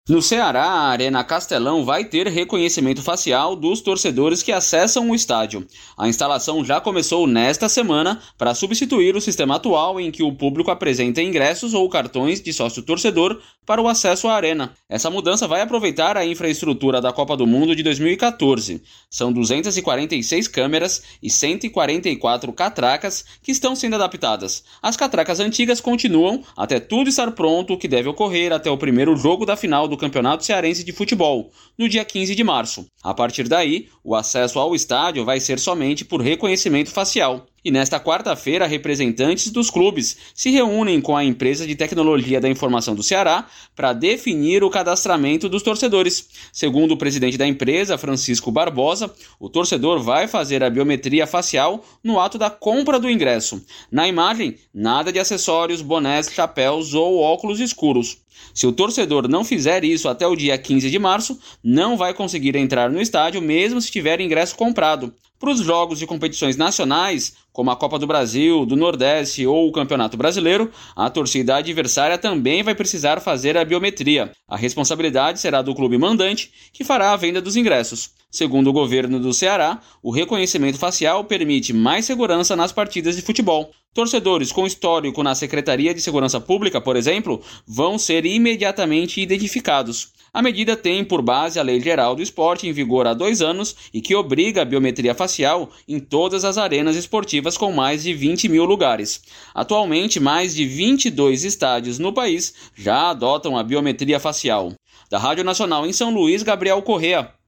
No Ceará, a Arena Castelão vai ter reconhecimento facial dos torcedores que acessam o estádio. A instalação já começou nesta semana para substituir o sistema atual em que o público apresenta ingressos ou cartões de sócio-torcedor para o acesso à arena. Essa mudança vai aproveitar a infraestrutura da Copa do Mundo de 2014. São 246 câmeras e 144 catracas que estão sendo adaptadas. As catracas antigas continuam até tudo estar pronto, o que deve ocorrer até o primeiro jogo da final do Campeonato Cearense de Futebol, no dia 15 de março. A partir daí, o acesso ao estádio vai ser somente por reconhecimento facial. E nesta quarta-feira, representantes dos clubes se reúnem com a empresa de tecnologia da informação do Ceará para definir o cadastramento dos torcedores. Segundo o presidente da empresa, Francisco Barbosa, o torcedor vai fazer a biometria facial no ato da compra do ingresso. Na imagem, nada de acessórios, bonés, chapéus ou óculos escuros. Se o torcedor não fizer isso até o dia 15 de março, não vai conseguir entrar no estádio mesmo se tiver ingresso comprado. Para os jogos de competições nacionais, como a Copa do Brasil, do Nordeste ou o Campeonato Brasileiro, a torcida adversária também vai precisar fazer a biometria. A responsabilidade será do clube mandante, que fará a venda dos ingressos. Segundo o governo do Ceará, o reconhecimento facial permite mais segurança nas partidas de futebol. Torcedores com histórico na Secretaria de Segurança Pública, por exemplo, vão ser imediatamente identificados. A medida tem por base a Lei Geral do Esporte, em vigor há 2 anos, e que obriga a biometria facial em todas as arenas esportivas com mais de 20 mil lugares. Atualmente, mais de 22 estádios no país já adotam a biometria facial. Da Rádio Nacional em São Luís, Gabriel Correa.